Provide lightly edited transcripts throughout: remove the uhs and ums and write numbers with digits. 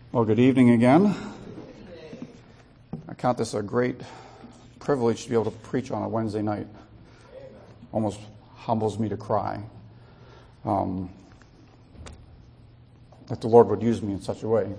Well, good evening again. I count this a great privilege to be able to preach on a Wednesday night. Almost humbles me to cry. That the Lord would use me in such a way.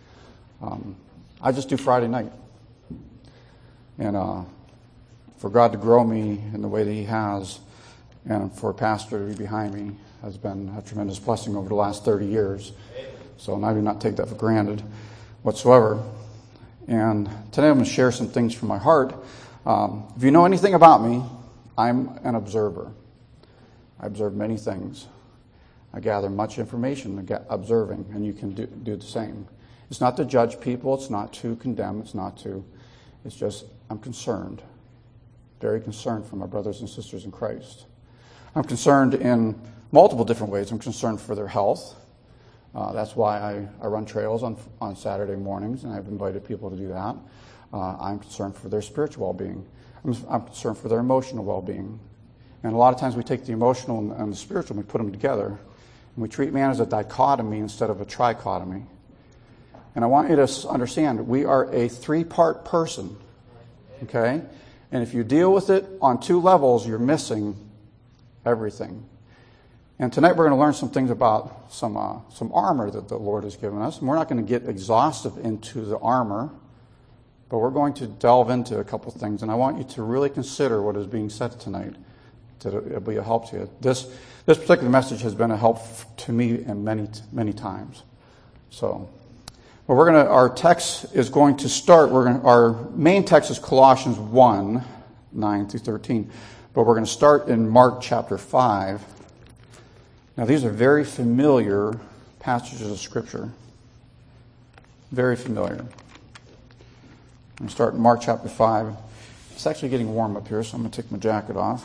I just do Friday night. And for God to grow me in the way that He has, and for a pastor to be behind me, has been a tremendous blessing over the last 30 years. So I do not take that for granted whatsoever. And today I'm going to share some things from my heart. If you know anything about me, I'm an observer. I observe many things. I gather much information observing, and you can do the same. It's not to judge people. It's not to condemn. It's just I'm concerned, very concerned for my brothers and sisters in Christ. I'm concerned in multiple different ways. I'm concerned for their health. That's why I run trails on Saturday mornings, and I've invited people to do that. I'm concerned for their spiritual well-being. I'm concerned for their emotional well-being. And a lot of times we take the emotional and the spiritual and we put them together. And we treat man as a dichotomy instead of a trichotomy. And I want you to understand, we are a three-part person. Okay? And if you deal with it on two levels, you're missing everything. And tonight we're going to learn some things about some armor that the Lord has given us. And we're not going to get exhaustive into the armor, but we're going to delve into a couple things. And I want you to really consider what is being said tonight, that it'll be a help to you. This particular message has been a help to me in many times. So, our text is going to start. Our main text is Colossians 1, 9 through 13, but we're going to start in Mark chapter 5. Now, these are very familiar passages of Scripture. Very familiar. I'm going to start in Mark chapter 5. It's actually getting warm up here, so I'm going to take my jacket off.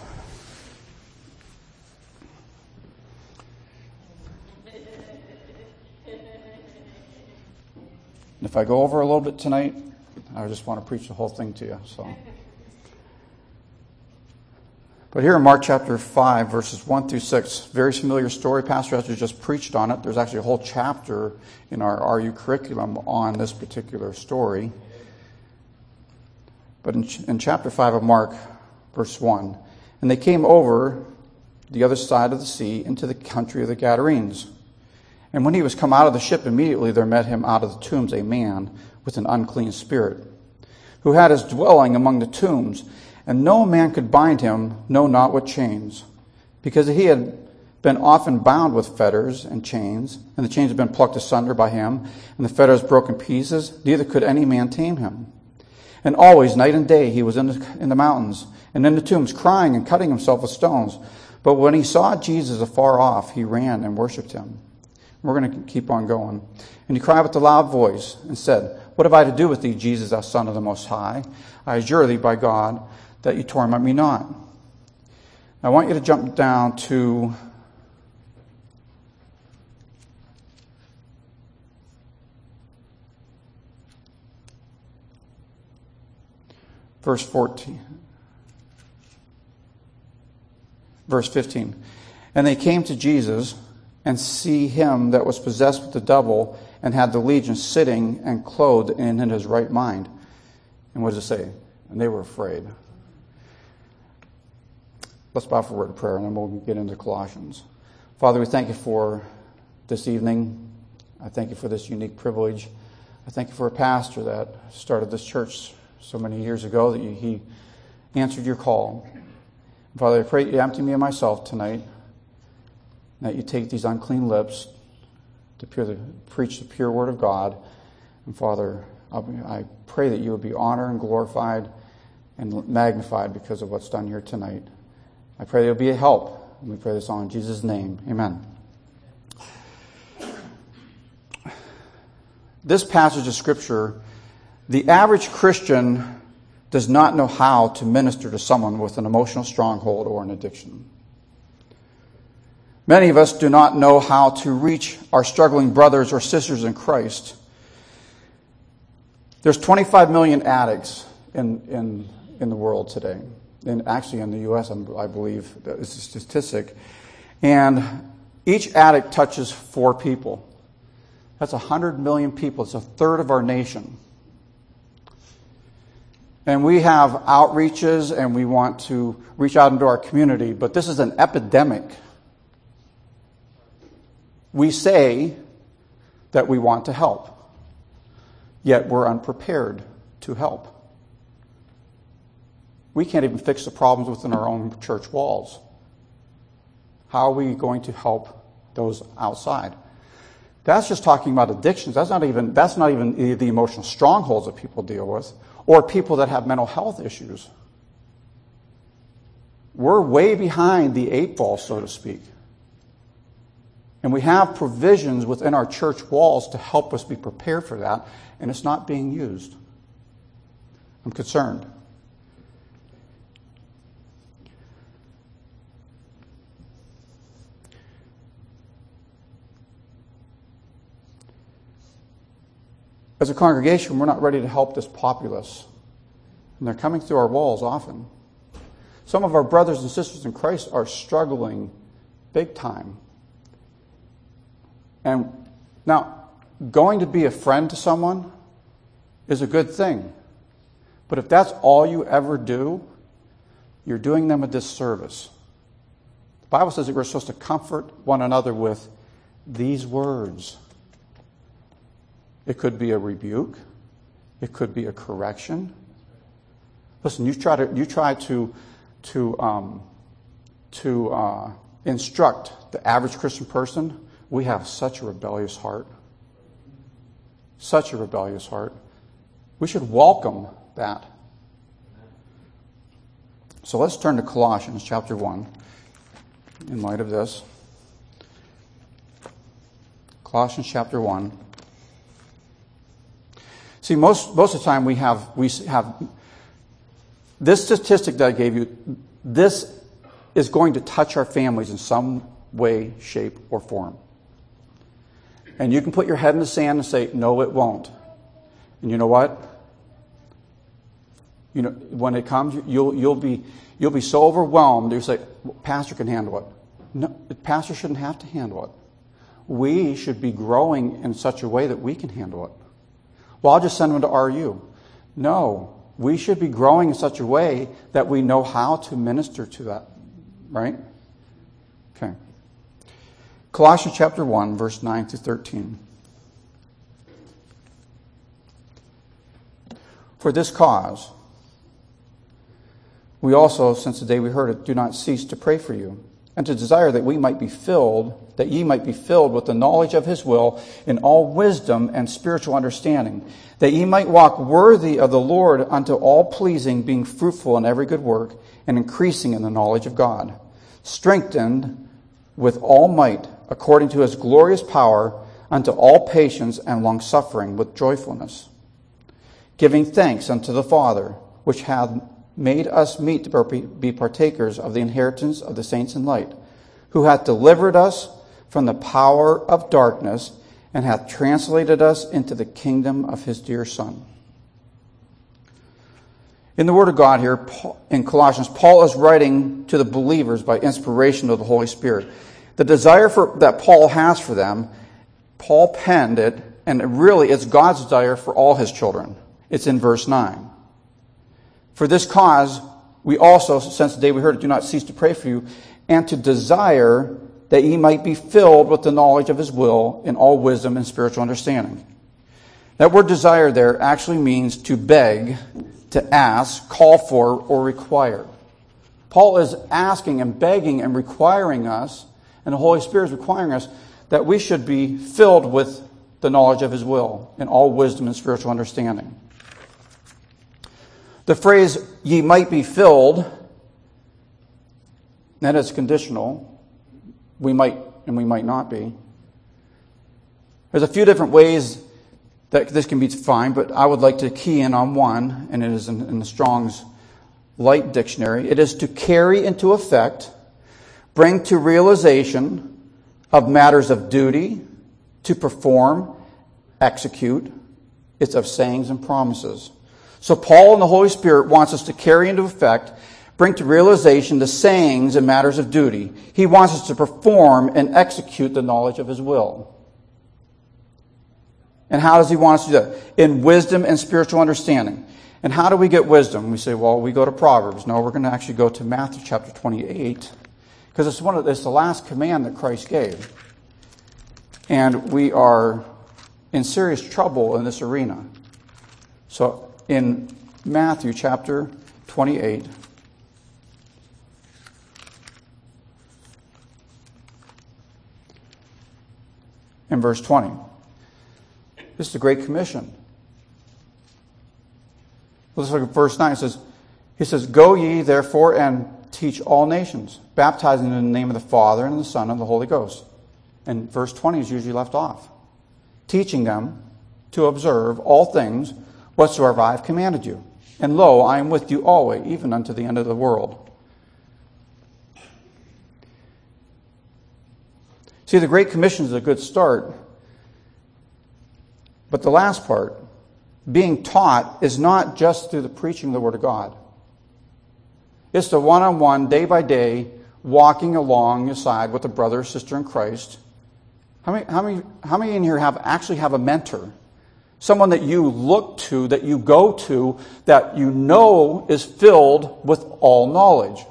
If I go over a little bit tonight, I just want to preach the whole thing to you. But here in Mark chapter 5, verses 1 through 6, very familiar story. Pastor Esther just preached on it. There's actually a whole chapter in our RU curriculum on this particular story. But in chapter 5 of Mark, verse 1, and they came over the other side of the sea into the country of the Gadarenes. And when he was come out of the ship, immediately there met him out of the tombs a man with an unclean spirit, who had his dwelling among the tombs. And no man could bind him, no, not with chains, because he had been often bound with fetters and chains, and the chains had been plucked asunder by him, and the fetters broken pieces, neither could any man tame him. And always, night and day, he was in the mountains, and in the tombs, crying and cutting himself with stones. But when he saw Jesus afar off, he ran and worshipped him. We're going to keep on going. And he cried with a loud voice, and said, What have I to do with thee, Jesus, thou Son of the Most High? I adjure thee by God, that you torment me not. I want you to jump down to verse 14. Verse 15. And they came to Jesus, and see him that was possessed with the devil, and had the legion sitting and clothed and in his right mind. And what does it say? And they were afraid. Let's bow for a word of prayer, and then we'll get into Colossians. Father, we thank you for this evening. I thank you for this unique privilege. I thank you for a pastor that started this church so many years ago, that he answered your call. Father, I pray you empty me of myself tonight, that you take these unclean lips to preach the pure word of God. And Father, I pray that you would be honored and glorified and magnified because of what's done here tonight. I pray there'll be a help. And we pray this all in Jesus' name. Amen. This passage of Scripture, the average Christian does not know how to minister to someone with an emotional stronghold or an addiction. Many of us do not know how to reach our struggling brothers or sisters in Christ. There's 25 million addicts in the world today. And actually in the U.S., I believe, that is a statistic. And each addict touches 4 people. That's 100 million people. It's a third of our nation. And we have outreaches and we want to reach out into our community, but this is an epidemic. We say that we want to help, yet we're unprepared to help. We can't even fix the problems within our own church walls. How are we going to help those outside? That's just talking about addictions. That's not even the emotional strongholds that people deal with, or people that have mental health issues. We're way behind the 8 ball, so to speak. And we have provisions within our church walls to help us be prepared for that, and it's not being used. I'm concerned. As a congregation, we're not ready to help this populace. And they're coming through our walls often. Some of our brothers and sisters in Christ are struggling big time. And now, going to be a friend to someone is a good thing. But if that's all you ever do, you're doing them a disservice. The Bible says that we're supposed to comfort one another with these words. It could be a rebuke. It could be a correction. Listen, you try to instruct the average Christian person. We have such a rebellious heart. Such a rebellious heart. We should welcome that. So let's turn to Colossians chapter 1 in light of this. Colossians chapter 1. See, most of the time we have this statistic that I gave you. This is going to touch our families in some way, shape, or form. And you can put your head in the sand and say, "No, it won't." And you know what? You know, when it comes, you'll be so overwhelmed. You say, "Pastor can handle it." No, the pastor shouldn't have to handle it. We should be growing in such a way that we can handle it. Well, I'll just send them to RU. No, we should be growing in such a way that we know how to minister to that, right? Okay. Colossians chapter 1, verse 9 through 13. For this cause, we also, since the day we heard it, do not cease to pray for you, and to desire that ye might be filled with the knowledge of his will in all wisdom and spiritual understanding, that ye might walk worthy of the Lord unto all pleasing, being fruitful in every good work, and increasing in the knowledge of God, strengthened with all might, according to his glorious power, unto all patience and longsuffering with joyfulness, giving thanks unto the Father, which hath made us meet to be partakers of the inheritance of the saints in light, who hath delivered us from the power of darkness, and hath translated us into the kingdom of his dear Son. In the Word of God here, in Colossians, Paul is writing to the believers by inspiration of the Holy Spirit. The desire that Paul has for them, Paul penned it, and really it's God's desire for all his children. It's in verse 9. For this cause, we also, since the day we heard it, do not cease to pray for you, and to desire that ye might be filled with the knowledge of his will in all wisdom and spiritual understanding. That word desire there actually means to beg, to ask, call for, or require. Paul is asking and begging and requiring us, and the Holy Spirit is requiring us, that we should be filled with the knowledge of his will in all wisdom and spiritual understanding. The phrase, ye might be filled, that is conditional. We might and we might not be. There's a few different ways that this can be defined, but I would like to key in on one, and it is in the Strong's Light Dictionary. It is to carry into effect, bring to realization of matters of duty, to perform, execute. It's of sayings and promises. So Paul and the Holy Spirit wants us to carry into effect, bring to realization the sayings and matters of duty. He wants us to perform and execute the knowledge of his will. And how does he want us to do that? In wisdom and spiritual understanding. And how do we get wisdom? We say, well, we go to Proverbs. No, we're going to actually go to Matthew chapter 28, because it's the last command that Christ gave. And we are in serious trouble in this arena. So in Matthew chapter 28, in verse 20, this is the Great Commission. Let's look at verse 9. He says, "Go ye therefore and teach all nations, baptizing them in the name of the Father and the Son and the Holy Ghost." And verse 20 is usually left off. "Teaching them to observe all things whatsoever I have commanded you. And lo, I am with you always, even unto the end of the world." See, the Great Commission is a good start. But the last part, being taught, is not just through the preaching of the Word of God. It's the one-on-one, day-by-day, walking along your side with a brother or sister in Christ. How many in here actually have a mentor? Someone that you look to, that you go to, that you know is filled with all knowledge.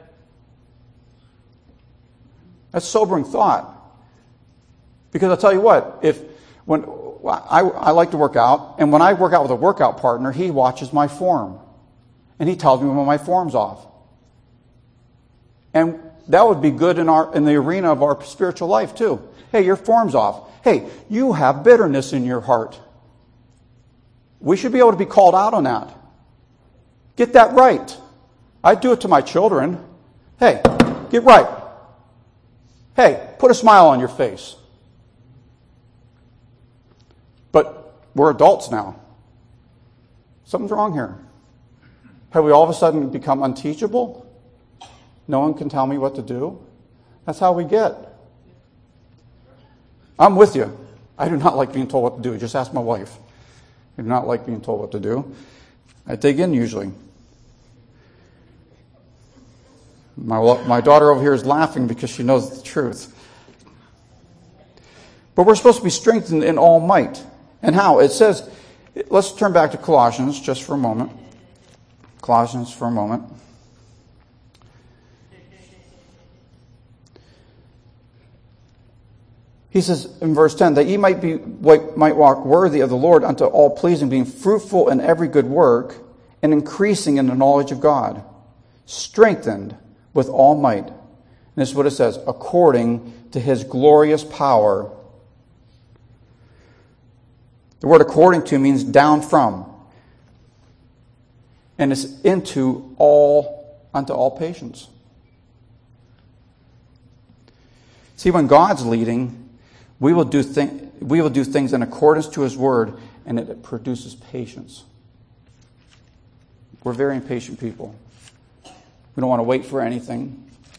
That's sobering thought. Because I'll tell you what, when I like to work out, and when I work out with a workout partner, he watches my form. And he tells me when my form's off. And that would be good in the arena of our spiritual life too. Hey, your form's off. Hey, you have bitterness in your heart. We should be able to be called out on that. Get that right. I do it to my children. Hey, get right. Hey, put a smile on your face. But we're adults now. Something's wrong here. Have we all of a sudden become unteachable? No one can tell me what to do? That's how we get. I'm with you. I do not like being told what to do. Just ask my wife. I do not like being told what to do. I dig in usually. My daughter over here is laughing because she knows the truth. But we're supposed to be strengthened in all might. And how? It says, let's turn back to Colossians just for a moment. Colossians for a moment. He says in verse 10, "That ye might walk worthy of the Lord unto all pleasing, being fruitful in every good work, and increasing in the knowledge of God, strengthened with all might." And this is what it says, "according to his glorious power." The word "according to" means down from. And it's unto all patience. See, when God's leading, we will do things in accordance to his word, and it produces patience. We're very impatient people. We don't want to wait for anything.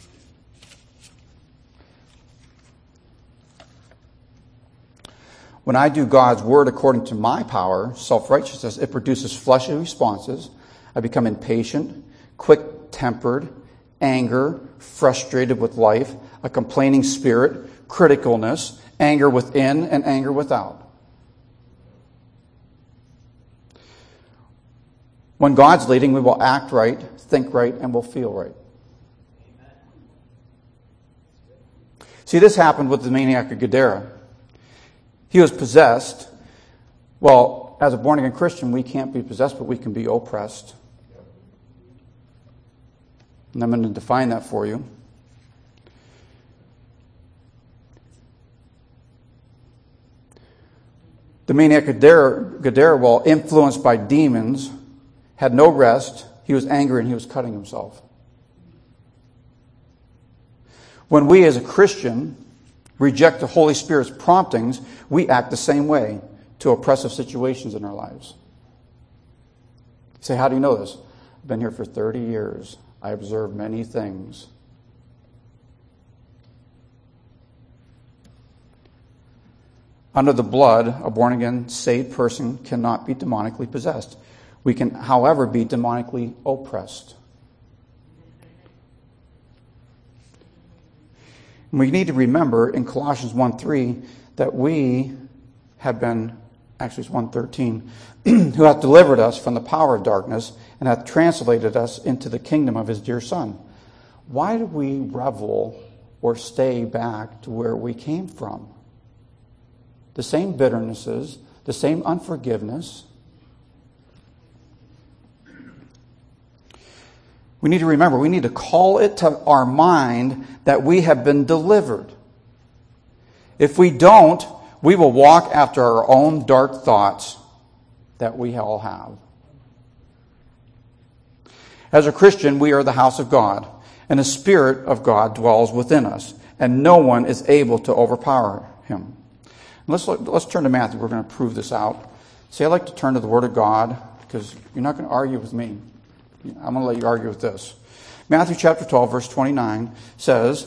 When I do God's word according to my power, self-righteousness, it produces fleshly responses. I become impatient, quick-tempered, anger, frustrated with life, a complaining spirit, criticalness, anger within and anger without. When God's leading, we will act right, think right, and will feel right. See, this happened with the maniac of Gadara. He was possessed. Well, as a born-again Christian, we can't be possessed, but we can be oppressed. And I'm going to define that for you. The maniac of Gadara, while influenced by demons, had no rest. He was angry and he was cutting himself. When we as a Christian reject the Holy Spirit's promptings, we act the same way to oppressive situations in our lives. You say, how do you know this? I've been here for 30 years. I observe many things. Under the blood, a born-again, saved person cannot be demonically possessed. We can, however, be demonically oppressed. And we need to remember in Colossians 1:3 that we have been actually it's 1:13, who hath delivered us from the power of darkness and hath translated us into the kingdom of his dear Son. Why do we revel or stay back to where we came from? The same bitternesses, the same unforgiveness. We need to remember, we need to call it to our mind that we have been delivered. If we don't, we will walk after our own dark thoughts that we all have. As a Christian, we are the house of God, and the Spirit of God dwells within us, and no one is able to overpower him. Let's turn to Matthew. We're going to prove this out. See, I like to turn to the Word of God, because you're not going to argue with me. I'm going to let you argue with this. Matthew chapter 12, verse 29 says,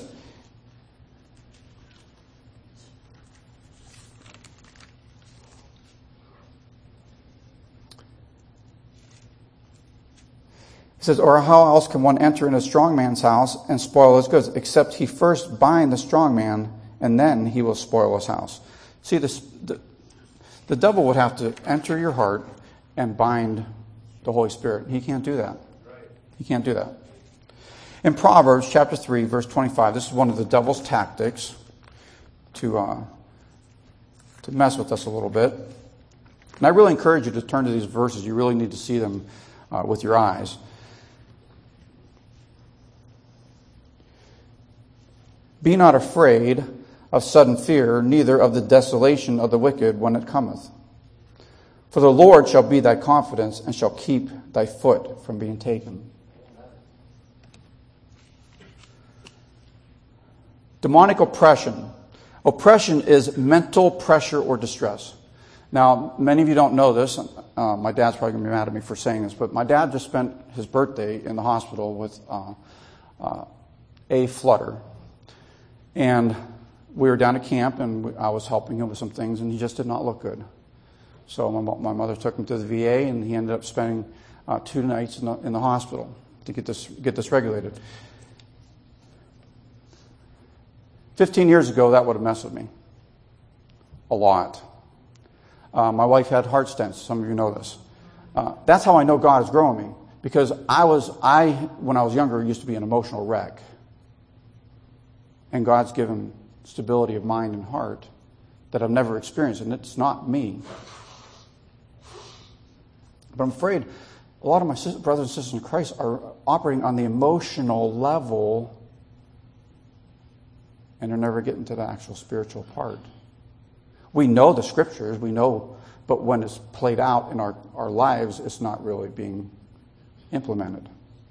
or how else can one enter in a strong man's house and spoil his goods, except he first bind the strong man, and then he will spoil his house. See, the devil would have to enter your heart and bind the Holy Spirit. He can't do that. He can't do that. In Proverbs chapter 3, verse 25, this is one of the devil's tactics to mess with us a little bit. And I really encourage you to turn to these verses. You really need to see them with your eyes. Be not afraid of sudden fear, neither of the desolation of the wicked when it cometh. For the Lord shall be thy confidence, and shall keep thy foot from being taken. Demonic oppression. Oppression is mental pressure or distress. Now, many of you don't know this. My dad's probably going to be mad at me for saying this, but my dad just spent his birthday in the hospital with a flutter. And we were down at camp, and I was helping him with some things, and he just did not look good. So my mother took him to the VA, and he ended up spending 2 nights in the hospital to get this regulated. 15 years ago, that would have messed with me a lot. My wife had heart stents. Some of you know this. That's how I know God is growing me, because when I was younger, used to be an emotional wreck, and God's given stability of mind and heart that I've never experienced, and it's not me. But I'm afraid a lot of my brothers and sisters in Christ are operating on the emotional level, and they're never getting to the actual spiritual part. We know the scriptures, we know, but when it's played out in our lives, it's not really being implemented.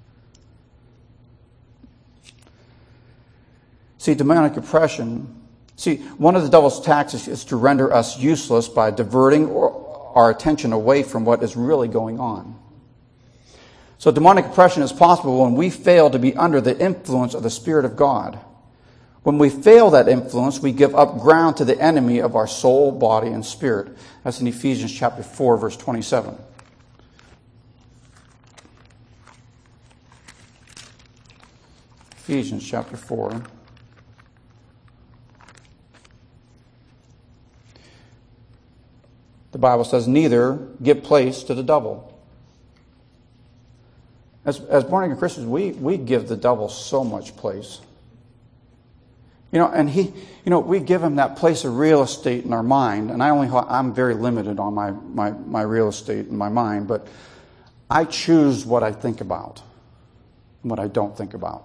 See, demonic oppression. See, one of the devil's tactics is to render us useless by diverting our attention away from what is really going on. So demonic oppression is possible when we fail to be under the influence of the Spirit of God. When we fail that influence, we give up ground to the enemy of our soul, body, and spirit. That's in Ephesians chapter 4, verse 27. Ephesians chapter 4. The Bible says, neither give place to the devil. As born-again Christians, we give the devil so much place. And we give him that place of real estate in our mind. And I'm very limited on my real estate in my mind, but I choose what I think about and what I don't think about.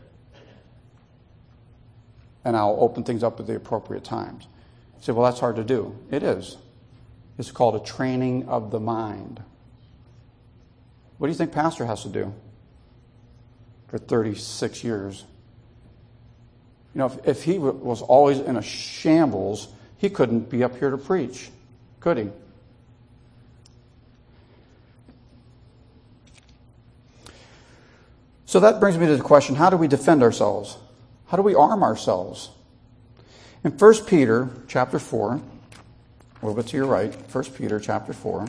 And I'll open things up at the appropriate times. You say, well, that's hard to do. It is. It's called a training of the mind. What do you think pastor has to do for 36 years? If he was always in a shambles, he couldn't be up here to preach, could he? So that brings me to the question, how do we defend ourselves? How do we arm ourselves? In 1 Peter chapter 4, a little bit to your right, 1 Peter chapter 4.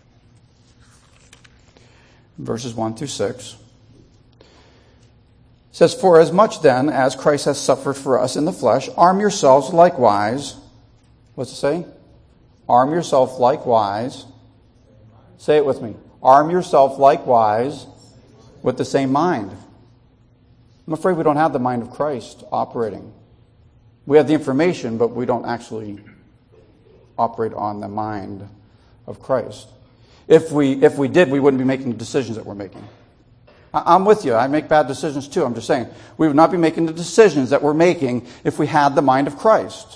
Verses 1 through 6. It says, for as much then as Christ has suffered for us in the flesh, arm yourselves likewise. What's it say? Arm yourself likewise. Say it with me. Arm yourself likewise with the same mind. I'm afraid we don't have the mind of Christ operating. We have the information, but we don't actually operate on the mind of Christ. If we did, we wouldn't be making the decisions that we're making. I'm with you. I make bad decisions too. I'm just saying, we would not be making the decisions that we're making if we had the mind of Christ.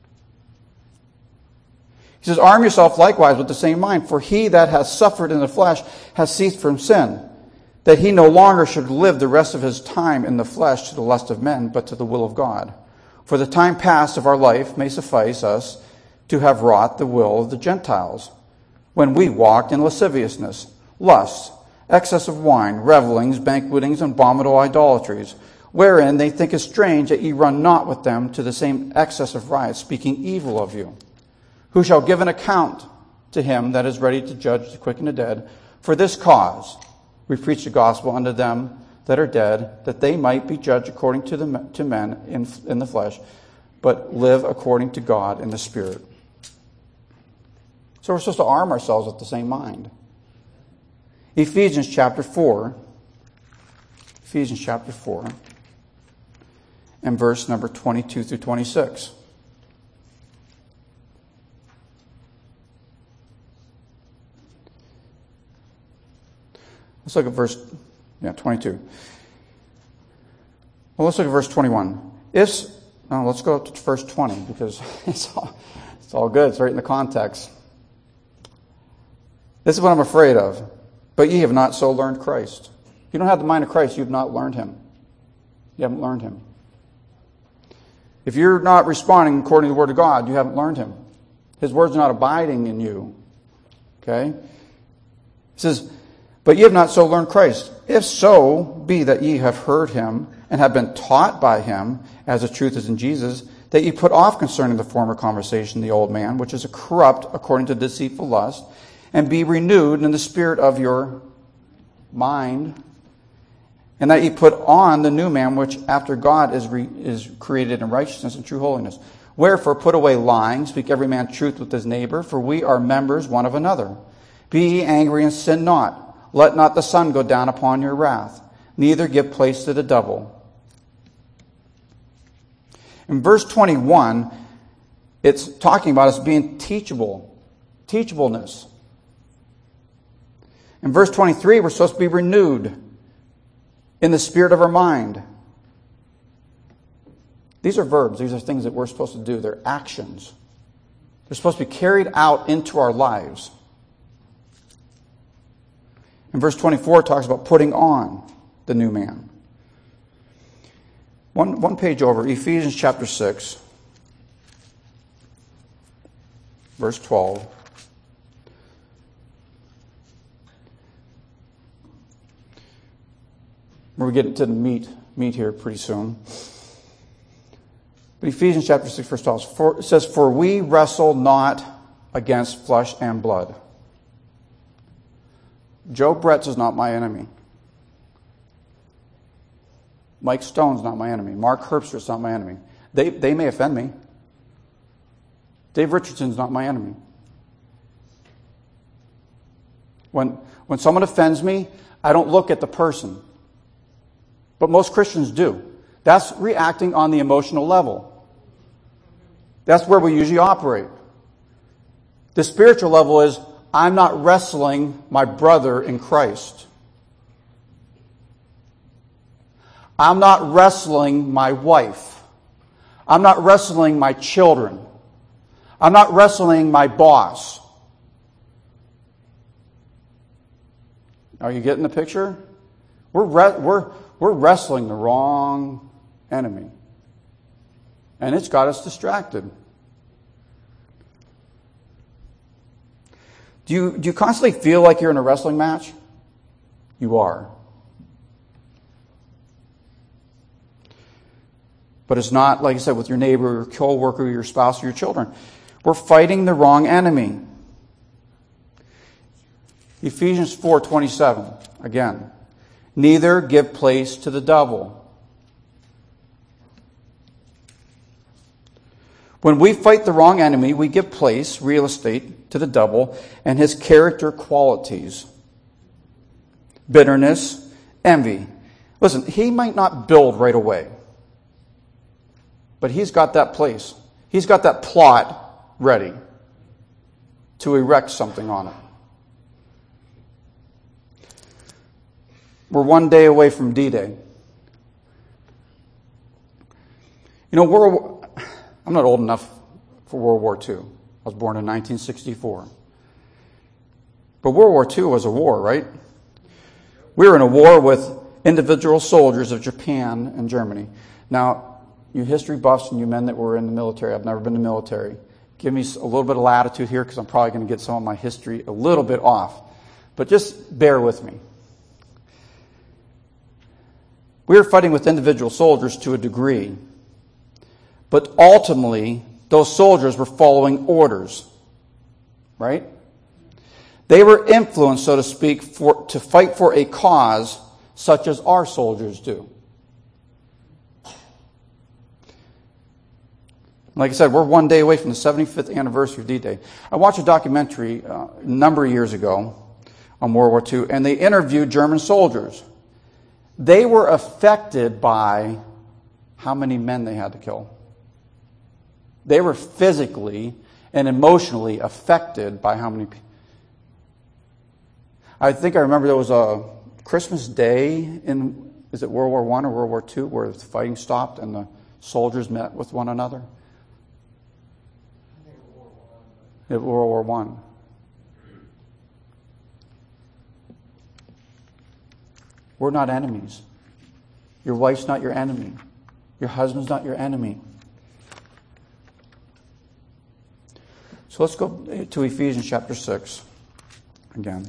He says, arm yourself likewise with the same mind, for he that has suffered in the flesh has ceased from sin, that he no longer should live the rest of his time in the flesh to the lust of men, but to the will of God. For the time past of our life may suffice us to have wrought the will of the Gentiles, when we walked in lasciviousness, lusts, excess of wine, revelings, banquetings, and abominable idolatries, wherein they think it strange that ye run not with them to the same excess of riot, speaking evil of you. Who shall give an account to him that is ready to judge the quick and the dead? For this cause we preach the gospel unto them that are dead, that they might be judged according to men in the flesh, but live according to God in the Spirit. So we're supposed to arm ourselves with the same mind. Ephesians chapter 4, and verse number 22 through 26. Let's look at verse 22. Well, let's look at verse 21. Let's go up to verse 20 because it's all good. It's right in the context. This is what I'm afraid of. But ye have not so learned Christ. If you don't have the mind of Christ, you've not learned him. You haven't learned him. If you're not responding according to the Word of God, you haven't learned him. His Word's not abiding in you. Okay? It says, but ye have not so learned Christ. If so be that ye have heard him and have been taught by him, as the truth is in Jesus, that ye put off concerning the former conversation the old man, which is corrupt according to deceitful lust, and be renewed in the spirit of your mind, and that ye put on the new man, which after God is created in righteousness and true holiness. Wherefore put away lying, speak every man truth with his neighbor, for we are members one of another. Be ye angry and sin not. Let not the sun go down upon your wrath, neither give place to the devil. In verse 21, it's talking about us being teachable. Teachableness. In verse 23, we're supposed to be renewed in the spirit of our mind. These are verbs. These are things that we're supposed to do. They're actions. They're supposed to be carried out into our lives. In verse 24, it talks about putting on the new man. One page over, Ephesians chapter 6, verse 12. We're getting to the meat here pretty soon. But Ephesians chapter 6, verse 12, it says, for we wrestle not against flesh and blood. Joe Bretz is not my enemy. Mike Stone's not my enemy. Mark Herbst's not my enemy. They may offend me. Dave Richardson's not my enemy. When someone offends me, I don't look at the person. But most Christians do. That's reacting on the emotional level. That's where we usually operate. The spiritual level is, I'm not wrestling my brother in Christ. I'm not wrestling my wife. I'm not wrestling my children. I'm not wrestling my boss. Are you getting the picture? We're wrestling the wrong enemy. And it's got us distracted. Do you constantly feel like you're in a wrestling match? You are. But it's not, like I said, with your neighbor, your co-worker, your spouse, or your children. We're fighting the wrong enemy. Ephesians 4:27, again. Neither give place to the devil. When we fight the wrong enemy, we give place, real estate, to the devil and his character qualities. Bitterness, envy. Listen, he might not build right away, but he's got that place. He's got that plot ready to erect something on it. We're one day away from D-Day. You know, I'm not old enough for World War II. I was born in 1964. But World War II was a war, right? We were in a war with individual soldiers of Japan and Germany. Now, you history buffs and you men that were in the military, I've never been in the military, give me a little bit of latitude here because I'm probably going to get some of my history a little bit off. But just bear with me. We were fighting with individual soldiers to a degree. But ultimately, those soldiers were following orders. Right? They were influenced, so to speak, to fight for a cause such as our soldiers do. Like I said, we're one day away from the 75th anniversary of D-Day. I watched a documentary a number of years ago on World War II, and they interviewed German soldiers. They were affected by how many men they had to kill. They were physically and emotionally affected by how many people. I think I remember there was a Christmas Day in, is it World War I or World War II, where the fighting stopped and the soldiers met with one another? World War I. We're not enemies. Your wife's not your enemy. Your husband's not your enemy. So let's go to Ephesians chapter 6 again.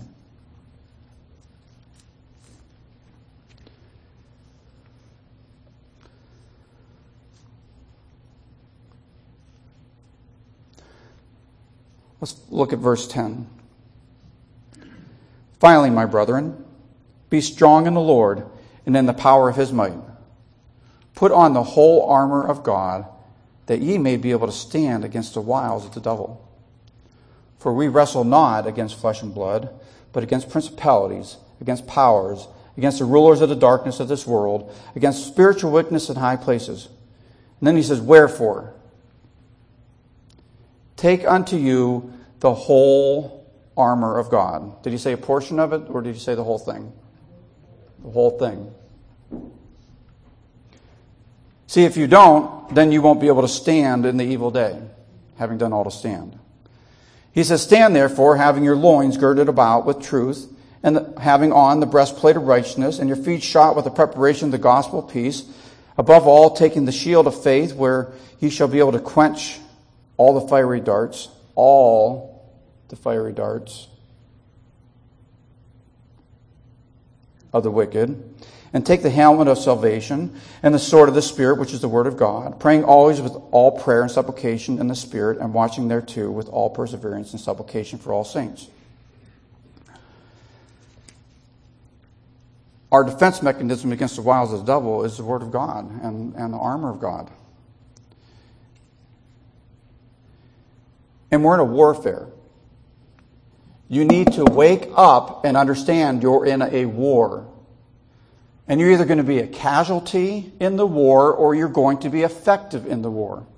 Let's look at verse 10. Finally, my brethren, be strong in the Lord and in the power of his might. Put on the whole armor of God, that ye may be able to stand against the wiles of the devil. For we wrestle not against flesh and blood, but against principalities, against powers, against the rulers of the darkness of this world, against spiritual wickedness in high places. And then he says, wherefore? Take unto you the whole armor of God. Did he say a portion of it, or did he say the whole thing? The whole thing. See, if you don't, then you won't be able to stand in the evil day, having done all to stand. He says, stand therefore, having your loins girded about with truth, and having on the breastplate of righteousness, and your feet shod with the preparation of the gospel of peace. Above all, taking the shield of faith, where ye shall be able to quench all the fiery darts of the wicked, and take the helmet of salvation and the sword of the Spirit, which is the word of God, praying always with all prayer and supplication in the Spirit, and watching thereto with all perseverance and supplication for all saints. Our defense mechanism against the wiles of the devil is the word of God and the armor of God. And we're in a warfare. You need to wake up and understand you're in a war. And you're either going to be a casualty in the war or you're going to be effective in the war.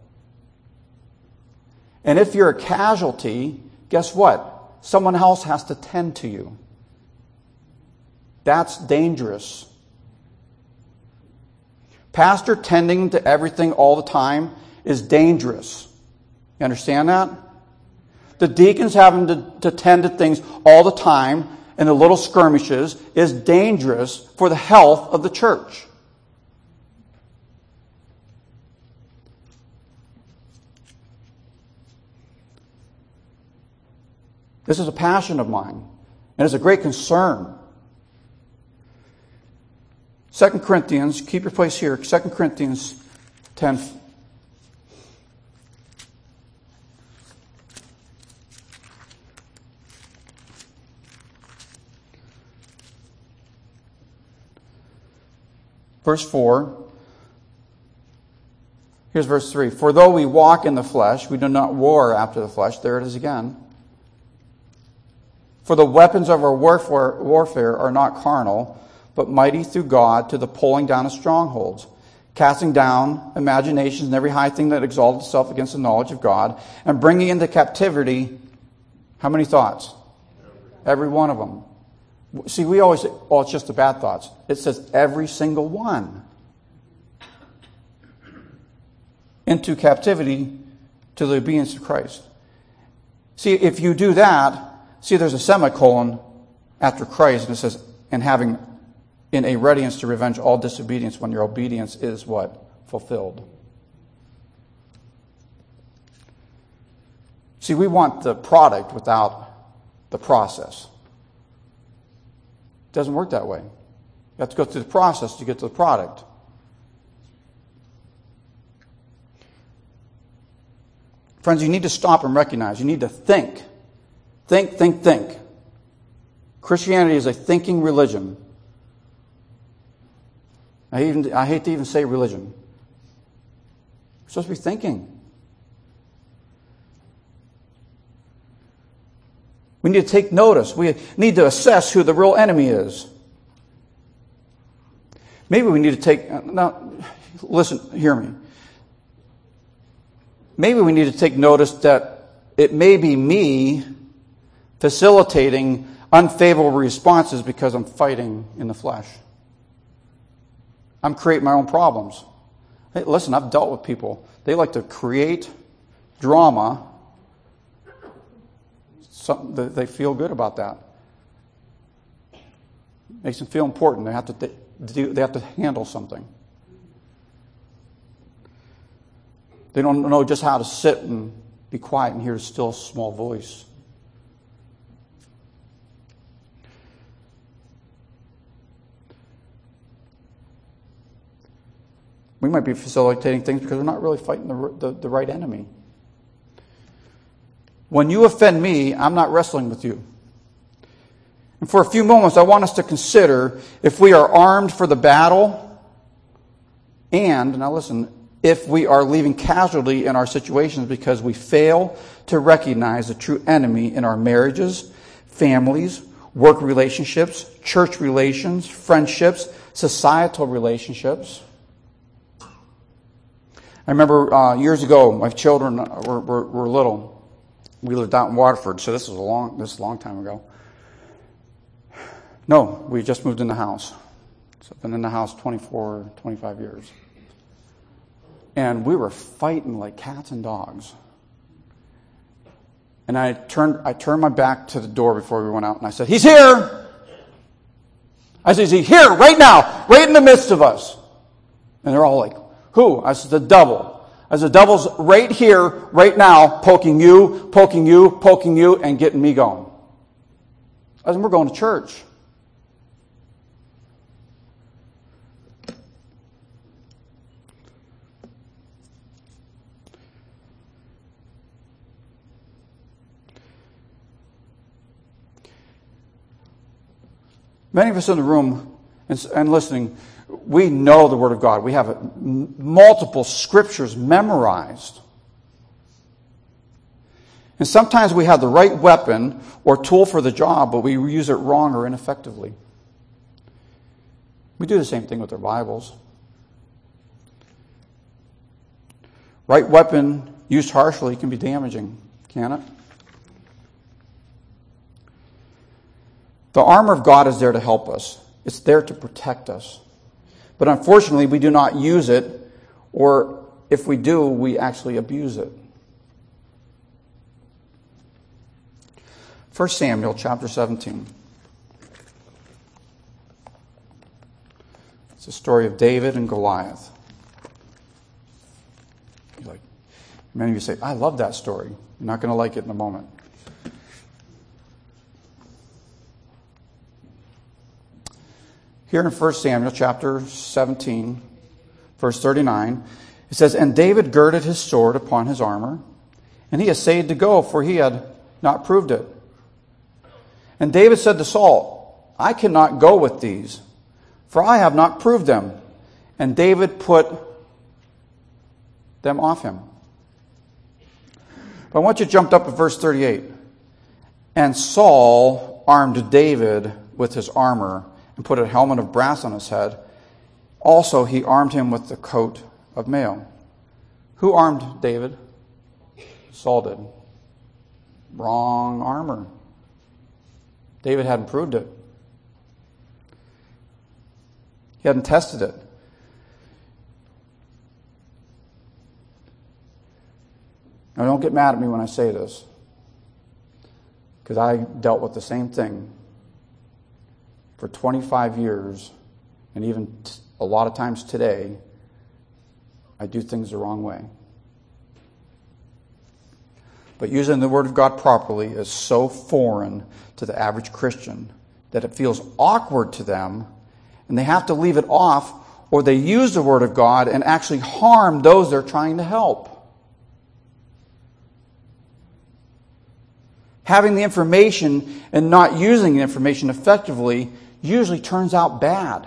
And if you're a casualty, guess what? Someone else has to tend to you. That's dangerous. Pastor tending to everything all the time is dangerous. You understand that? The deacons having to tend to things all the time and the little skirmishes is dangerous for the health of the church. This is a passion of mine, and it's a great concern. 2 Corinthians, keep your place here, 2 Corinthians 10. Verse 4, Here's verse 3. For though we walk in the flesh, we do not war after the flesh. There it is again. For the weapons of our warfare are not carnal, but mighty through God to the pulling down of strongholds, casting down imaginations and every high thing that exalts itself against the knowledge of God, and bringing into captivity, how many thoughts? Every one of them. See, we always say, oh, it's just the bad thoughts. It says every single one. Into captivity to the obedience of Christ. See, if you do that, see, there's a semicolon after Christ, and it says, and having in a readiness to revenge all disobedience when your obedience is what? Fulfilled. See, we want the product without the process. It doesn't work that way. You have to go through the process to get to the product. Friends, you need to stop and recognize. You need to think. Think. Christianity is a thinking religion. I hate to even say religion. We're supposed to be thinking. We need to take notice. We need to assess who the real enemy is. Maybe we need to take... Now, listen, hear me. Maybe we need to take notice that it may be me facilitating unfavorable responses because I'm fighting in the flesh. I'm creating my own problems. Hey, listen, I've dealt with people. They like to create drama. They feel good about that. Makes them feel important. They have to handle something. They don't know just how to sit and be quiet and hear a still small voice. We might be facilitating things because we're not really fighting the right enemy. When you offend me, I'm not wrestling with you. And for a few moments, I want us to consider if we are armed for the battle and, now listen, if we are leaving casualty in our situations because we fail to recognize the true enemy in our marriages, families, work relationships, church relations, friendships, societal relationships. I remember years ago, my children were little. We lived out in Waterford, so this is a long time ago. No, we just moved in the house. So I've been in the house 25 years. And we were fighting like cats and dogs. And I turned my back to the door before we went out, and I said, "He's here!" I said, "He's here right now, right in the midst of us." And they're all like, "Who?" I said, "The devil." I said, "The devil's right here, right now, poking you, and getting me going." I said, "We're going to church." Many of us in the room and listening, we know the Word of God. We have multiple scriptures memorized. And sometimes we have the right weapon or tool for the job, but we use it wrong or ineffectively. We do the same thing with our Bibles. Right weapon used harshly can be damaging, can it? The armor of God is there to help us. It's there to protect us. But unfortunately, we do not use it, or if we do, we actually abuse it. 1 Samuel chapter 17. It's the story of David and Goliath. Many of you say, "I love that story." You're not going to like it in a moment. Here in 1 Samuel chapter 17, verse 39, it says, "And David girded his sword upon his armor, and he essayed to go, for he had not proved it. And David said to Saul, I cannot go with these, for I have not proved them. And David put them off him. But I want you to jump up to verse 38. And Saul armed David with his armor and put a helmet of brass on his head. Also, he armed him with the coat of mail. Who armed David? Saul did. Wrong armor. David hadn't proved it. He hadn't tested it. Now, don't get mad at me when I say this, because I dealt with the same thing for 25 years, and even a lot of times today, I do things the wrong way. But using the Word of God properly is so foreign to the average Christian that it feels awkward to them, and they have to leave it off, or they use the Word of God and actually harm those they're trying to help. Having the information and not using the information effectively usually turns out bad.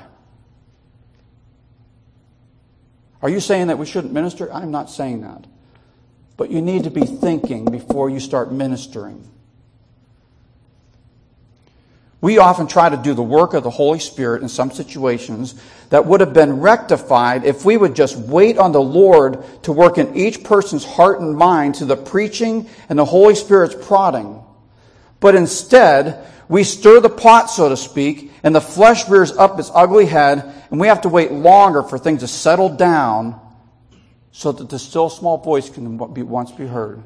Are you saying that we shouldn't minister? I'm not saying that. But you need to be thinking before you start ministering. We often try to do the work of the Holy Spirit in some situations that would have been rectified if we would just wait on the Lord to work in each person's heart and mind to the preaching and the Holy Spirit's prodding. But instead, we stir the pot, so to speak, and the flesh rears up its ugly head, and we have to wait longer for things to settle down so that the still small voice can once be heard.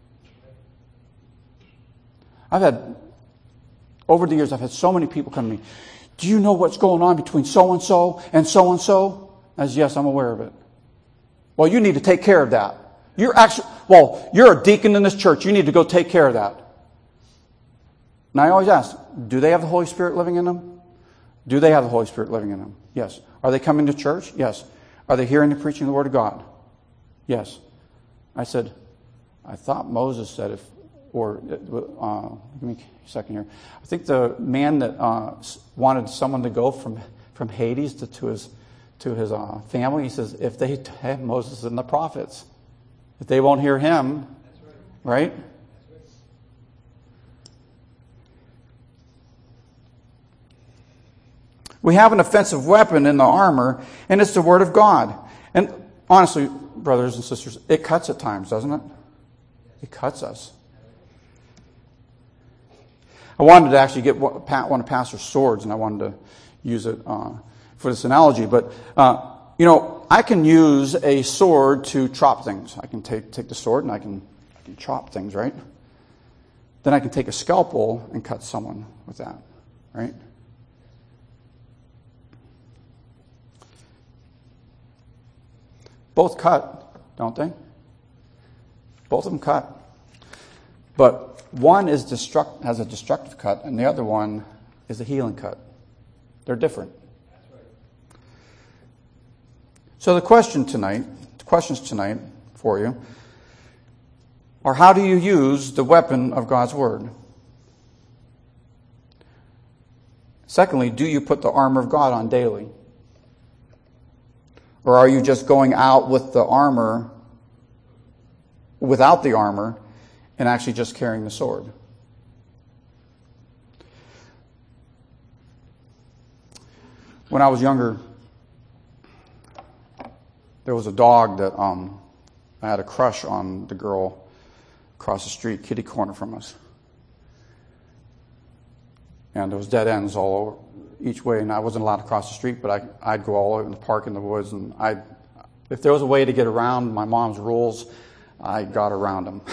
Over the years, I've had so many people come to me, do you know what's going on between so-and-so and so-and-so? I said, yes, I'm aware of it. Well, you need to take care of that. You're a deacon in this church. You need to go take care of that. And I always ask, do they have the Holy Spirit living in them? Do they have the Holy Spirit living in them? Yes. Are they coming to church? Yes. Are they hearing the preaching of the Word of God? Yes. I said, I thought Moses said give me a second here. I think the man that wanted someone to go from Hades to his family, he says, if they have Moses and the prophets, if they won't hear him, right? We have an offensive weapon in the armor, and it's the Word of God. And honestly, brothers and sisters, it cuts at times, doesn't it? It cuts us. I wanted to actually get one of Pastor's swords, and I wanted to use it for this analogy. But, I can use a sword to chop things. I can take the sword and I can chop things, right? Then I can take a scalpel and cut someone with that, right? Both cut, don't they? Both of them cut. But one has a destructive cut, and the other one is a healing cut. They're different. So the questions tonight for you are, how do you use the weapon of God's Word? Secondly, do you put the armor of God on daily? Or are you just going out with the armor, without the armor, and actually just carrying the sword? When I was younger, there was a dog that I had a crush on, the girl across the street, kitty corner from us. And there was dead ends all over each way, and I wasn't allowed to cross the street, but I'd go all over in the park in the woods, and if there was a way to get around my mom's rules, I got around them.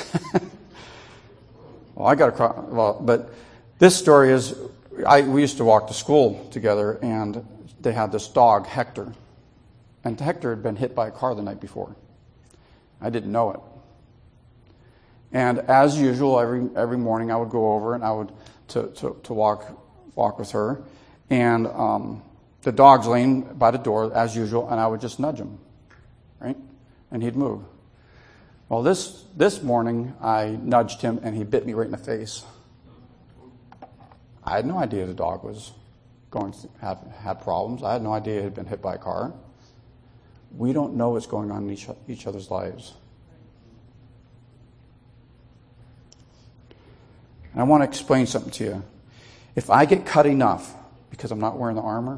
But this story is, we used to walk to school together, and they had this dog, Hector. And Hector had been hit by a car the night before. I didn't know it. And as usual, every morning I would go over and I would to walk with her. And the dog's laying by the door as usual, and I would just nudge him, right? And he'd move. Well, this morning I nudged him and he bit me right in the face. I had no idea the dog was going to have had problems. I had no idea he had been hit by a car. We don't know what's going on in each other's lives. And I want to explain something to you. If I get cut enough because I'm not wearing the armor,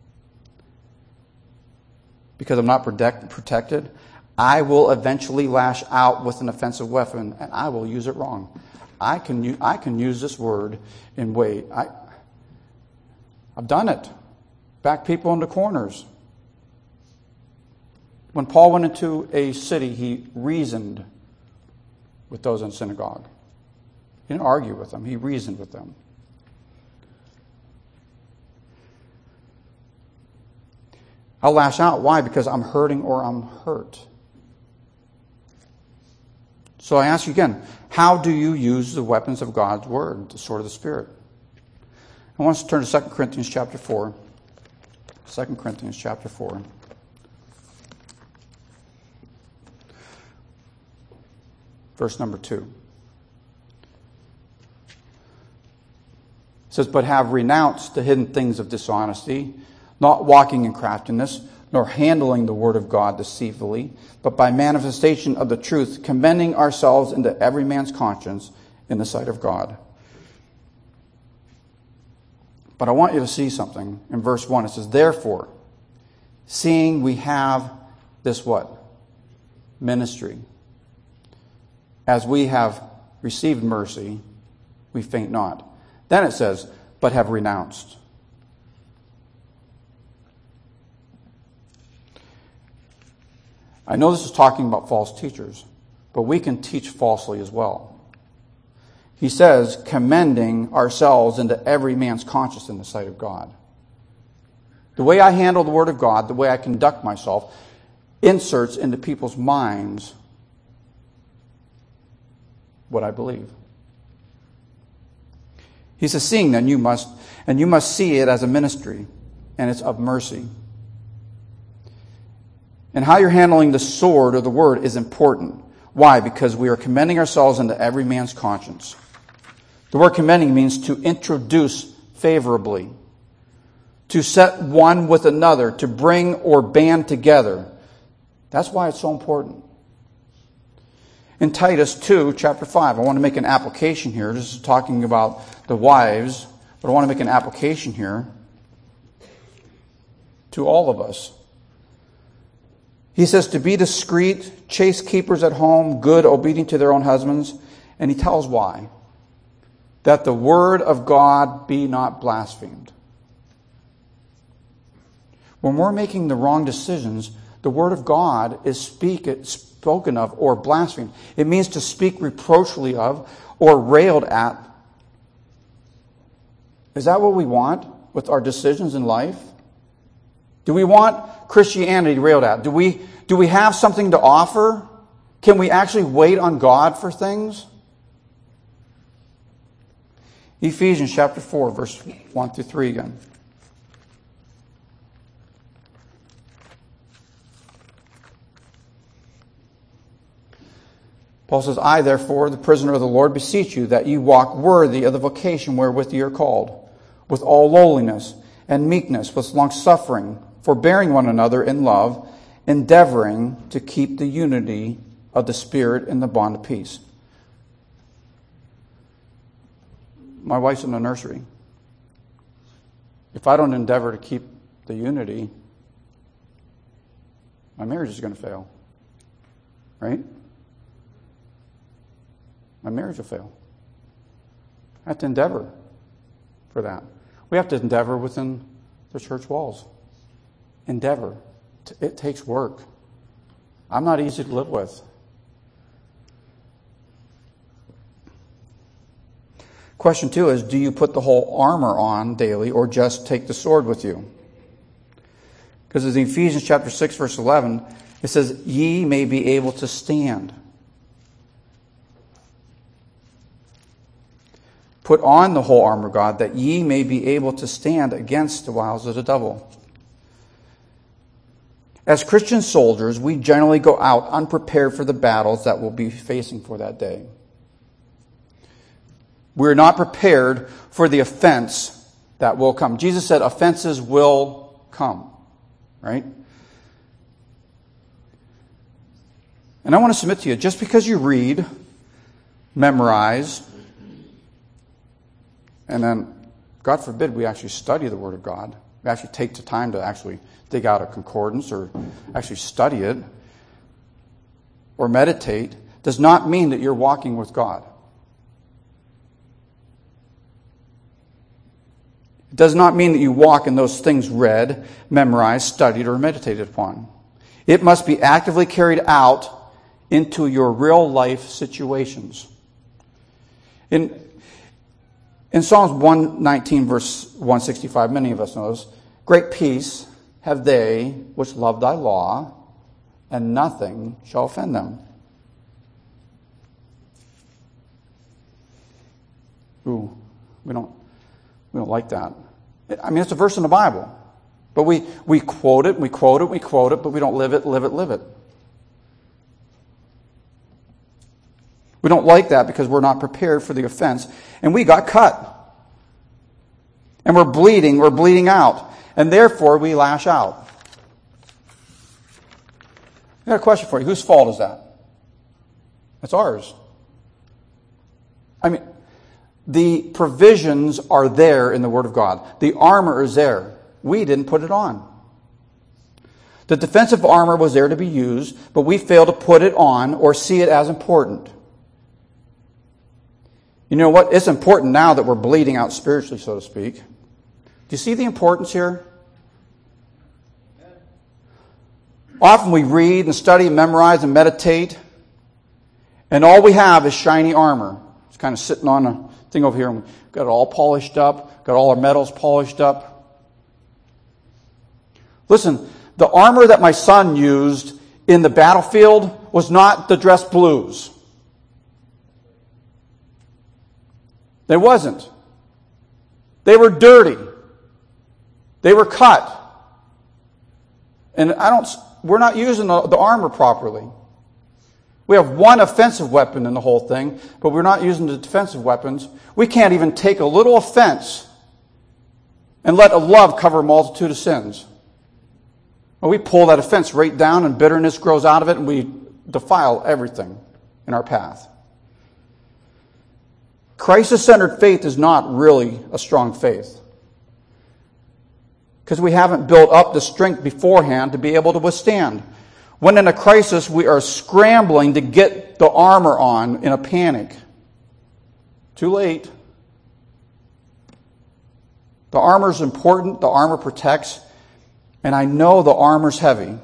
because I'm not protected, I will eventually lash out with an offensive weapon, and I will use it wrong. I can use this word in way. I've done it. Back people into corners. When Paul went into a city, he reasoned with those in the synagogue. He didn't argue with them. He reasoned with them. I'll lash out. Why? Because I'm hurting or I'm hurt. So I ask you again, how do you use the weapons of God's Word, the sword of the Spirit? I want us to turn to 2 Corinthians chapter 4. 2 Corinthians chapter 4. Verse number 2. It says, but have renounced the hidden things of dishonesty, not walking in craftiness, nor handling the word of God deceitfully, but by manifestation of the truth, commending ourselves into every man's conscience in the sight of God. But I want you to see something. In verse 1, it says, therefore, seeing we have this what? Ministry. As we have received mercy, we faint not. Then it says, but have renounced. I know this is talking about false teachers, but we can teach falsely as well. He says, commending ourselves into every man's conscience in the sight of God. The way I handle the Word of God, the way I conduct myself, inserts into people's minds what I believe. He says, seeing then you must see it as a ministry, and it's of mercy. And how you're handling the sword or the word is important. Why? Because we are commending ourselves into every man's conscience. The word commending means to introduce favorably, to set one with another, to bring or band together. That's why it's so important. In Titus 2, chapter 5, I want to make an application here. This is talking about the wives, but I want to make an application here to all of us. He says to be discreet, chaste keepers at home, good, obedient to their own husbands. And he tells why. That the word of God be not blasphemed. When we're making the wrong decisions, the word of God is spoken of or blasphemed. It means to speak reproachfully of or railed at. Is that what we want with our decisions in life? Do we want Christianity railed at? Do we have something to offer? Can we actually wait on God for things? Ephesians chapter 4, verse 1 through 3 again. Paul says, I, therefore, the prisoner of the Lord, beseech you that you walk worthy of the vocation wherewith you are called, with all lowliness and meekness, with longsuffering, forbearing one another in love, endeavoring to keep the unity of the Spirit in the bond of peace. My wife's in the nursery. If I don't endeavor to keep the unity, my marriage is going to fail. Right? My marriage will fail. I have to endeavor for that. We have to endeavor within the church walls. Endeavor. It takes work. I'm not easy to live with. Question 2 is, do you put the whole armor on daily or just take the sword with you? Because in Ephesians chapter 6, verse 11, it says, ye may be able to stand. Put on the whole armor of God, that ye may be able to stand against the wiles of the devil. As Christian soldiers, we generally go out unprepared for the battles that we'll be facing for that day. We're not prepared for the offense that will come. Jesus said offenses will come, right? And I want to submit to you, just because you read, memorize, and then, God forbid, we actually study the Word of God, we actually take the time to actually dig out a concordance or actually study it or meditate, does not mean that you're walking with God. It does not mean that you walk in those things read, memorized, studied, or meditated upon. It must be actively carried out into your real life situations. In Psalms 119, verse 165, many of us know this, great peace have they which love thy law, and nothing shall offend them. Ooh, we don't like that. I mean, it's a verse in the Bible. But we quote it, but we don't live it. We don't like that because we're not prepared for the offense. And we got cut. And we're bleeding out. And therefore we lash out. I got a question for you. Whose fault is that? It's ours. I mean, the provisions are there in the Word of God. The armor is there. We didn't put it on. The defensive armor was there to be used, but we failed to put it on or see it as important. You know what? It's important now that we're bleeding out spiritually, so to speak. Do you see the importance here? Often we read and study and memorize and meditate, and all we have is shiny armor. It's kind of sitting on a thing over here, and we've got it all polished up, got all our metals polished up. Listen, the armor that my son used in the battlefield was not the dress blues. It wasn't. They were dirty. They were cut. And we're not using the armor properly. We have one offensive weapon in the whole thing, but we're not using the defensive weapons. We can't even take a little offense and let a love cover a multitude of sins. Well, we pull that offense right down and bitterness grows out of it and we defile everything in our path. Crisis-centered faith is not really a strong faith. Because we haven't built up the strength beforehand to be able to withstand. When in a crisis, we are scrambling to get the armor on in a panic. Too late. The armor is important. The armor protects. And I know the armor's heavy.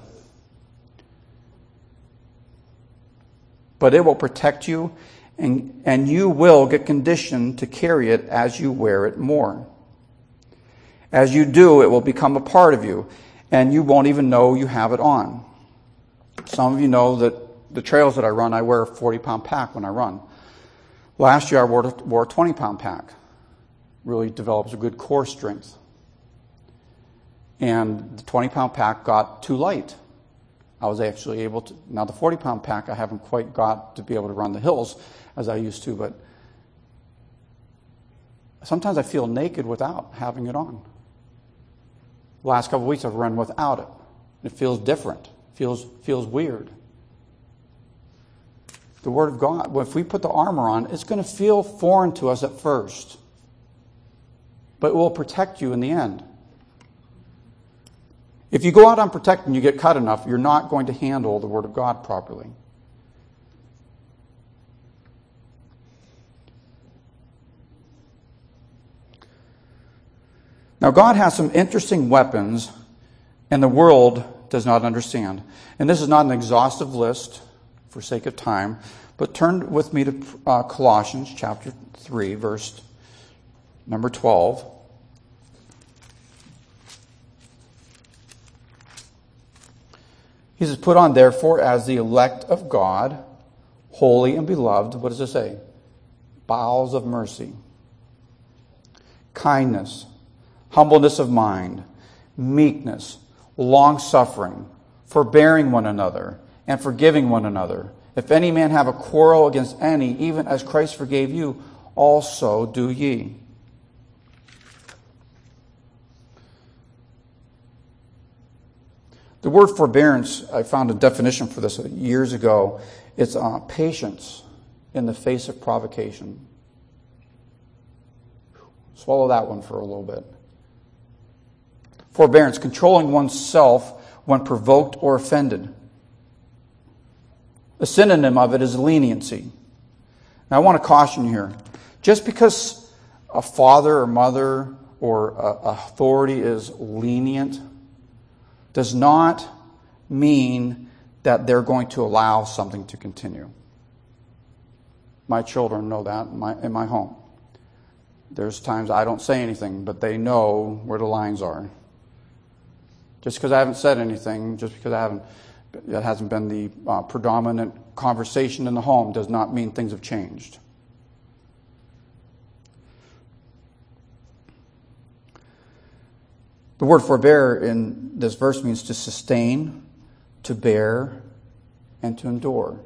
But it will protect you, and you will get conditioned to carry it as you wear it more. As you do, it will become a part of you, and you won't even know you have it on. Some of you know that the trails that I run, I wear a 40-pound pack when I run. Last year I wore a 20-pound pack. Really develops a good core strength. And the 20-pound pack got too light. I was actually able to... Now the 40-pound pack I haven't quite got to be able to run the hills as I used to, but sometimes I feel naked without having it on. The last couple of weeks I've run without it. It feels different. Feels weird. The Word of God, if we put the armor on, it's going to feel foreign to us at first. But it will protect you in the end. If you go out unprotected and you get cut enough, you're not going to handle the Word of God properly. Now, God has some interesting weapons, and the world does not understand. And this is not an exhaustive list for sake of time, but turn with me to Colossians chapter 3, verse number 12. He says, put on therefore as the elect of God, holy and beloved, what does it say? Bowels of mercy, kindness, humbleness of mind, meekness, long-suffering, forbearing one another, and forgiving one another. If any man have a quarrel against any, even as Christ forgave you, also do ye. The word forbearance, I found a definition for this years ago. It's patience in the face of provocation. Swallow that one for a little bit. Forbearance, controlling oneself when provoked or offended. A synonym of it is leniency. Now I want to caution you here. Just because a father or mother or authority is lenient does not mean that they're going to allow something to continue. My children know that in my home. There's times I don't say anything, but they know where the lines are. Just because I haven't said anything, just because it hasn't been the predominant conversation in the home, does not mean things have changed. The word forbear in this verse means to sustain, to bear, and to endure.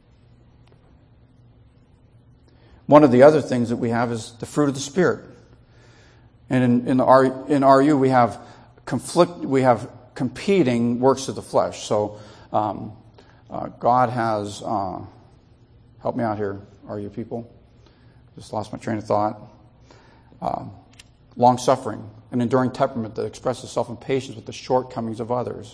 One of the other things that we have is the fruit of the Spirit. And in RU we have competing works of the flesh. So God has, help me out here, RU people. Just lost my train of thought. Long-suffering, an enduring temperament that expresses itself in patience with the shortcomings of others.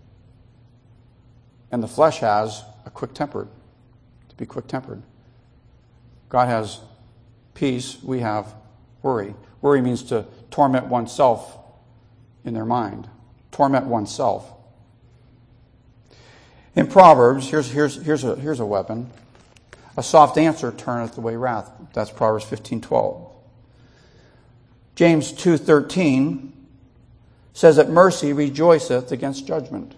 And the flesh has a quick-tempered, to be quick-tempered. God has peace, we have worry. Worry means to torment oneself in their mind. Torment oneself. In Proverbs, here's a weapon. A soft answer turneth away wrath. That's Proverbs 15:12. James 2:13 says that mercy rejoiceth against judgment.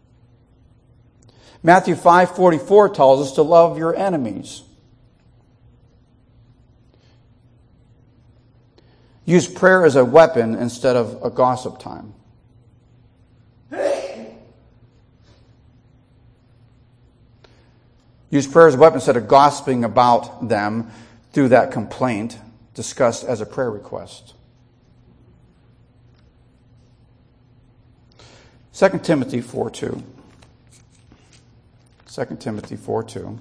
Matthew 5:44 tells us to love your enemies. Use prayer as a weapon instead of a gossip time. Use prayer as a weapon instead of gossiping about them through that complaint discussed as a prayer request. 2 Timothy 4:2. 2 Timothy 4:2.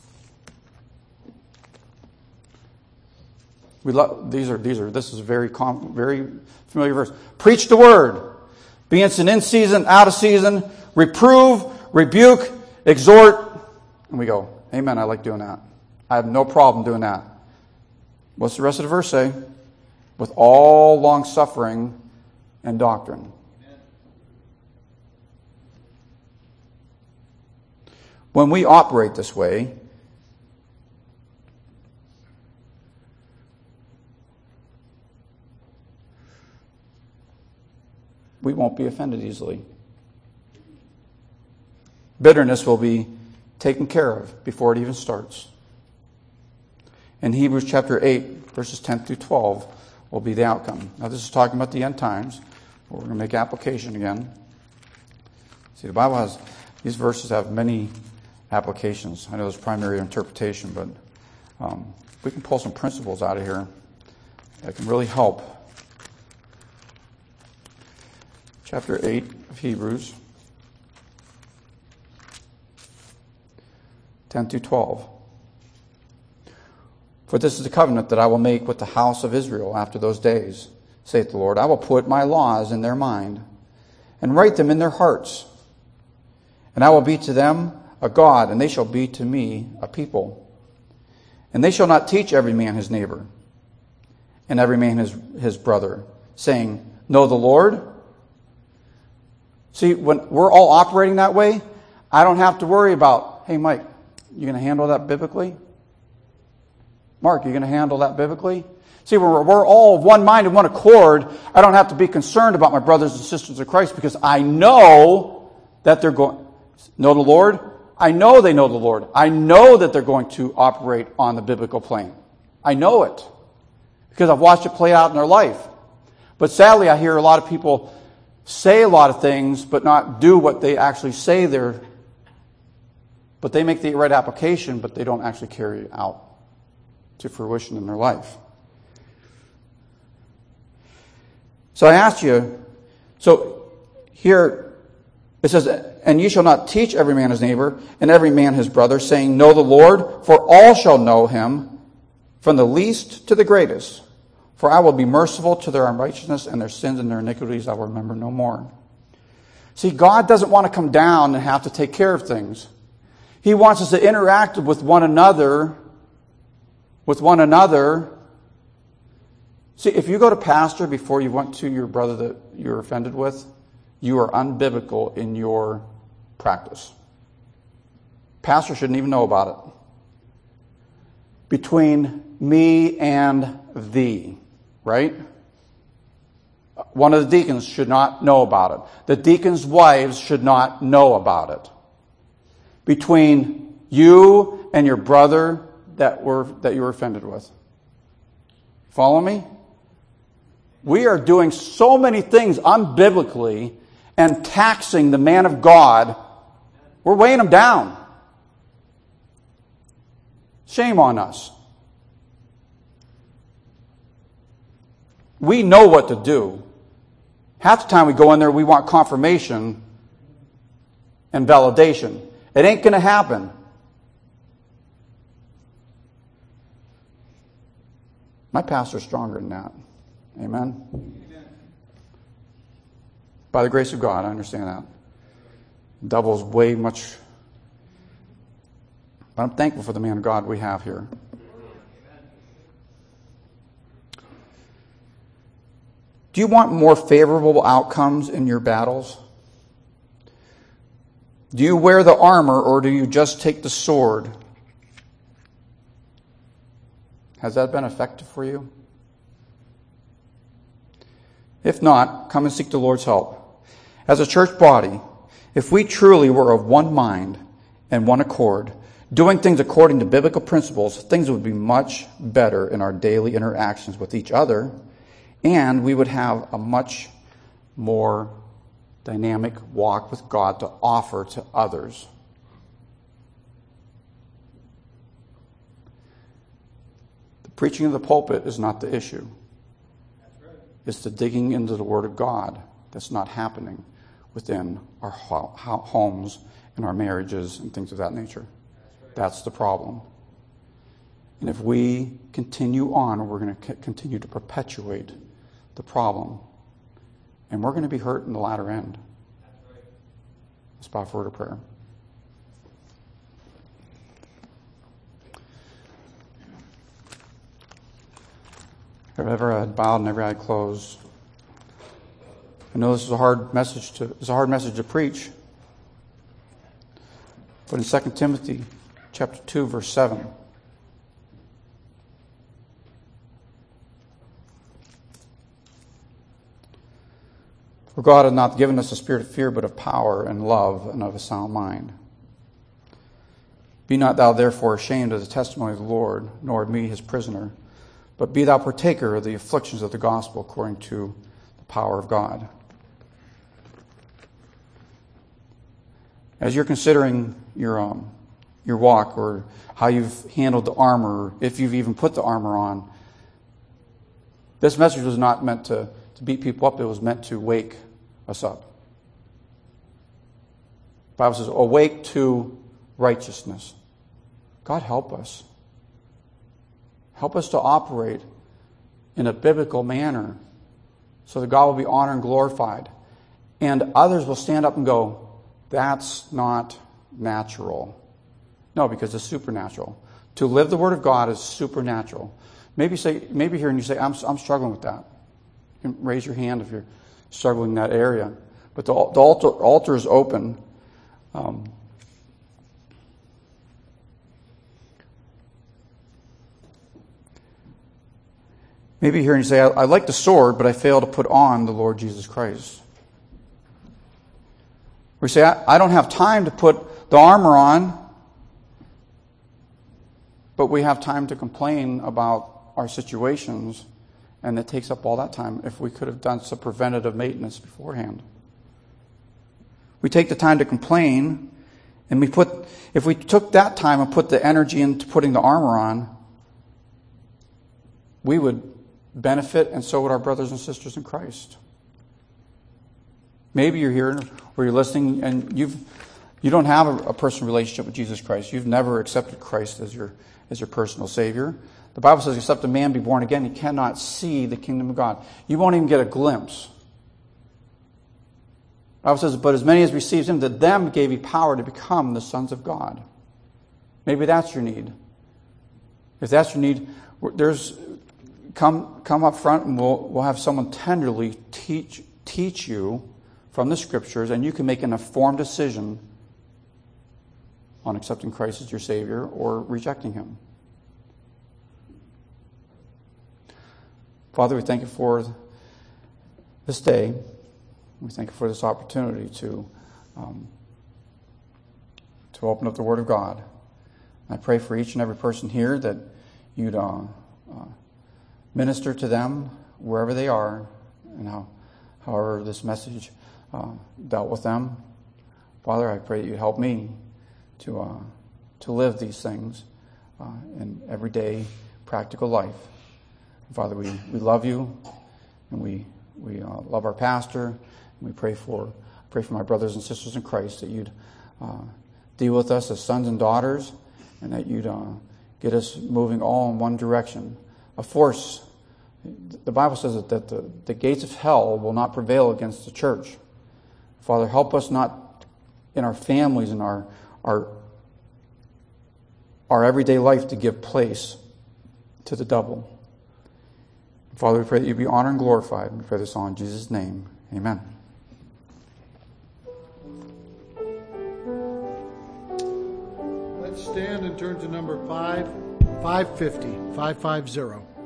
This is a very familiar verse. Preach the word. Be instant in season, out of season. Reprove, rebuke, exhort. And we go, amen, I like doing that. I have no problem doing that. What's the rest of the verse say? With all long suffering and doctrine. When we operate this way, we won't be offended easily. Bitterness will be taken care of before it even starts. In Hebrews chapter 8, verses 10 through 12 will be the outcome. Now this is talking about the end times. We're going to make application again. See, the Bible has, these verses have many applications. I know there's primary interpretation, but we can pull some principles out of here that can really help. Chapter 8 of Hebrews, 10 through 12. For this is the covenant that I will make with the house of Israel after those days, saith the Lord. I will put my laws in their mind and write them in their hearts. And I will be to them a God, and they shall be to me a people. And they shall not teach every man his neighbor, and every man his brother, saying, Know the Lord. See, when we're all operating that way, I don't have to worry about, hey, Mike, you going to handle that biblically? Mark, you going to handle that biblically? See, we're all of one mind and one accord. I don't have to be concerned about my brothers and sisters of Christ because I know that they're going, know the Lord. I know they know the Lord. I know that they're going to operate on the biblical plane. I know it because I've watched it play out in their life. But sadly, I hear a lot of people say a lot of things but not do what they actually say they're. But they make the right application, but they don't actually carry it out to fruition in their life. So I asked you, so here It says, and ye shall not teach every man his neighbor, and every man his brother, saying, Know the Lord, for all shall know him, from the least to the greatest. For I will be merciful to their unrighteousness, and their sins and their iniquities I will remember no more. See, God doesn't want to come down and have to take care of things. He wants us to interact with one another. See, if you go to pastor before you went to your brother that you're offended with, you are unbiblical in your practice. Pastor shouldn't even know about it. Between me and thee, right? One of the deacons should not know about it. The deacons' wives should not know about it. Between you and your brother that you were offended with. Follow me? We are doing so many things unbiblically and taxing the man of God. We're weighing him down. Shame on us. We know what to do. Half the time we go in there, we want confirmation and validation. It ain't going to happen. My pastor's stronger than that. Amen? By the grace of God, I understand that. The devil's way much. But I'm thankful for the man of God we have here. Do you want more favorable outcomes in your battles? Do you wear the armor or do you just take the sword? Has that been effective for you? If not, come and seek the Lord's help. As a church body, if we truly were of one mind and one accord, doing things according to biblical principles, things would be much better in our daily interactions with each other, and we would have a much more dynamic walk with God to offer to others. The preaching of the pulpit is not the issue. It's the digging into the Word of God that's not happening within our homes and our marriages and things of that nature. That's the problem. And if we continue on, we're going to continue to perpetuate the problem. And we're going to be hurt in the latter end. Let's bow for a word of prayer. Every head bowed and every eye closed. I know this is a hard message to preach. But in 2 Timothy chapter 2, verse 7, for God hath not given us a spirit of fear, but of power and love and of a sound mind. Be not thou therefore ashamed of the testimony of the Lord, nor of me his prisoner, but be thou partaker of the afflictions of the gospel according to the power of God. As you're considering your walk or how you've handled the armor, if you've even put the armor on, this message was not meant to beat people up. It was meant to wake us up. The Bible says, awake to righteousness. God help us. Help us to operate in a biblical manner so that God will be honored and glorified. And others will stand up and go, that's not natural. No, because it's supernatural. To live the Word of God is supernatural. Maybe here and you say, I'm struggling with that. You can raise your hand if you're struggling in that area. But the altar is open. Maybe here and you say, I like the sword, but I fail to put on the Lord Jesus Christ. We say, I don't have time to put the armor on, but we have time to complain about our situations, and it takes up all that time if we could have done some preventative maintenance beforehand. We take the time to complain, and if we took that time and put the energy into putting the armor on, we would benefit, and so would our brothers and sisters in Christ. Maybe you're here or you're listening and you don't have a personal relationship with Jesus Christ. You've never accepted Christ as your personal Savior. The Bible says, except a man be born again, he cannot see the kingdom of God. You won't even get a glimpse. The Bible says, but as many as received him, to them gave he power to become the sons of God. Maybe that's your need. If that's your need, come up front and we'll have someone tenderly teach you from the Scriptures, and you can make an informed decision on accepting Christ as your Savior or rejecting him. Father, we thank you for this day. We thank you for this opportunity to open up the Word of God. I pray for each and every person here that you'd minister to them wherever they are and however this message dealt with them. Father, I pray that you'd help me to live these things in everyday practical life. Father, we love you, and we love our pastor, and we pray for my brothers and sisters in Christ that you'd deal with us as sons and daughters, and that you'd get us moving all in one direction. A force. The Bible says that the gates of hell will not prevail against the church. Father, help us not in our families and our everyday life to give place to the devil. Father, we pray that you be honored and glorified. We pray this all in Jesus' name. Amen. Let's stand and turn to number 550.